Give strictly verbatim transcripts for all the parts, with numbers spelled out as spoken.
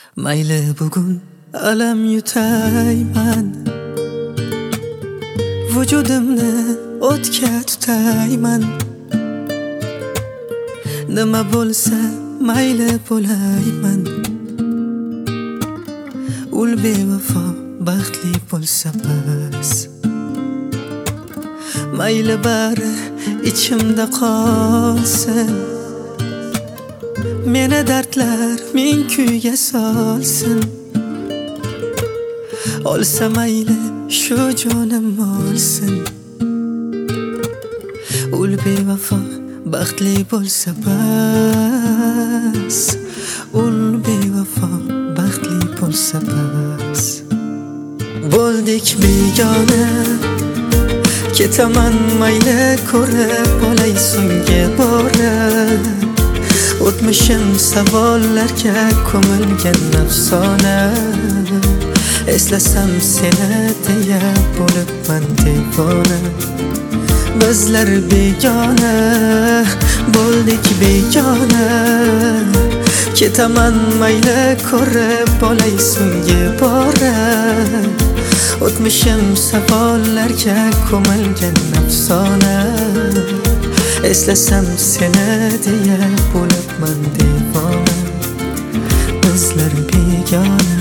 Mayli bugun alam yutayman, vujudimni o'tga tutayman. Nima bo'lsa mayli bo'layman. Ul bevafo baxtli bo'lsa bas. Mayli bari ichimda qolsin. Meni dardlar ming kuyga solsin. Olsa mayli shu jonim olsin. Ul bevafo baxtli bo'lsa bas. Ul bevafo baxtli bo'lsa bas. Bo'ldik begona, ketaman mayli ko'rib olay so'nggi bora. O'tmishim savollarga ko'milgan afsona. Eslasam seni deya bo'libman devona. Bizlar begona, bo'ldik begona. Ketaman mayli ko'rib olay so'nggi bora. O'tmishim savollarga ko'milgan afsona. Eslasam seni deya bo'libman devona. Bizlar begona.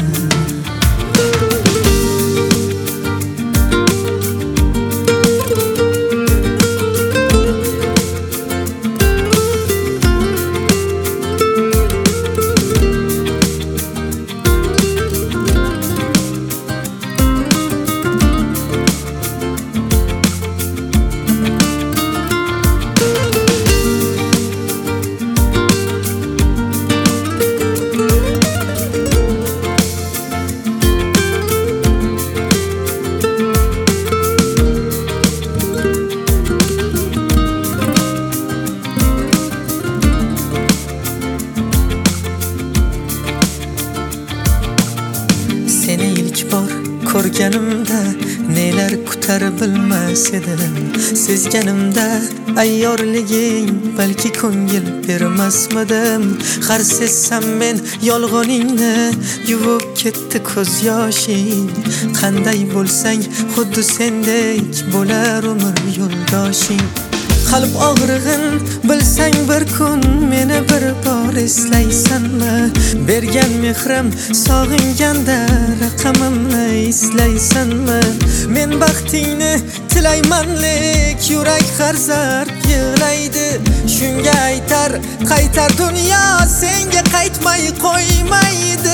Seni ilk bor ko'rganimda nelar kutar bilmas edim. Sezganimda ayyorliging balki ko'ngil bermasmidim. Har sezsam men yolg'oningni yuvib ketdi ko'z yoshing. Qanday bo'lsang xuddi sendek bo'lar umr yo'ldoshing. Qalb og'rig'in bilsang bir kun meni bir bor eslaysanmi? Bergan mehrim sog'inganda raqamimni eslaysanmi? Men baxtingni tilayman lek yurak qarzab yig'laydi. Shunga aytar qaytar dunyo senga qaytmay qo'ymaydi.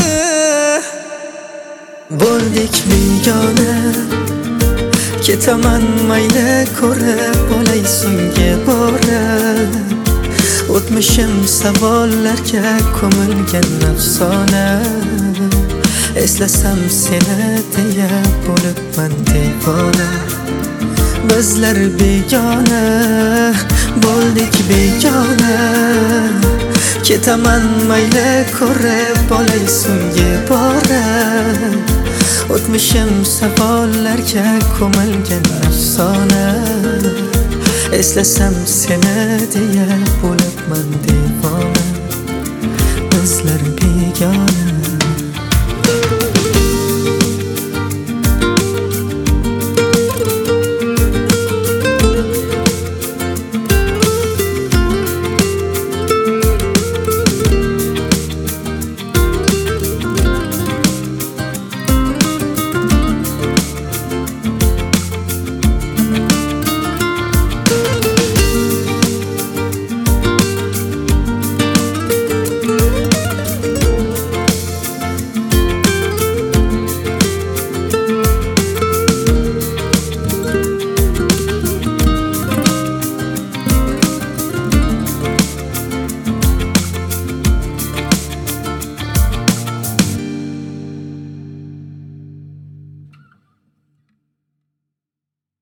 Bo'ldik begona, ketaman mayli ko'rib olay so'nggi bora. O'tmishim savollarga ko'milgan afsona. Eslasam seni deya bo'libman devona. Bizlar begona, bo'ldik begona. Ketaman mayli ko'rib olay so'nggi bora. O'tmishim savollarga ko'milgan afsona. Eslasam seni deya bo'libman devona. Bizlar begona.